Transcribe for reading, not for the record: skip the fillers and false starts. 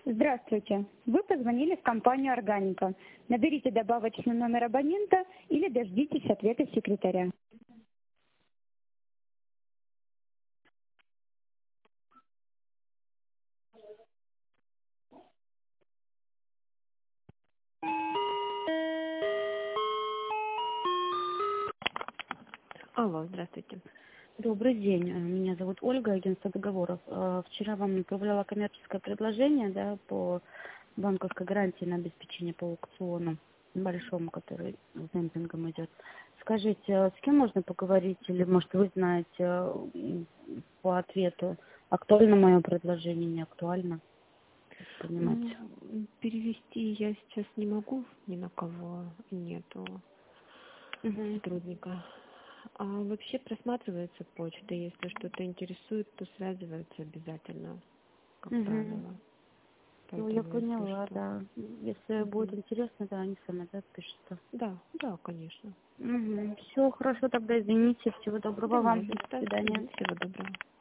Здравствуйте. Вы позвонили в компанию «Органика». Наберите добавочный номер абонента или дождитесь ответа секретаря. Алло, здравствуйте. Добрый день. Меня зовут Ольга, агентство договоров. Вчера вам направляла коммерческое предложение, да, по банковской гарантии на обеспечение по аукциону большому, который с демпингом идет. Скажите, с кем можно поговорить, или, может, вы знаете по ответу, актуально мое предложение, не актуально? Понимаете? Перевести я сейчас не могу, ни на кого нету сотрудника. А вообще просматривается почта, если что-то интересует, то связываются обязательно, как правило. Ну, я Поэтому, если поняла, что. да. Если будет интересно, да, они сами, да, пишутся. Да, да, конечно. Все, хорошо, тогда извините. Всего доброго Да, не вам. за До что. свидания. Всего доброго.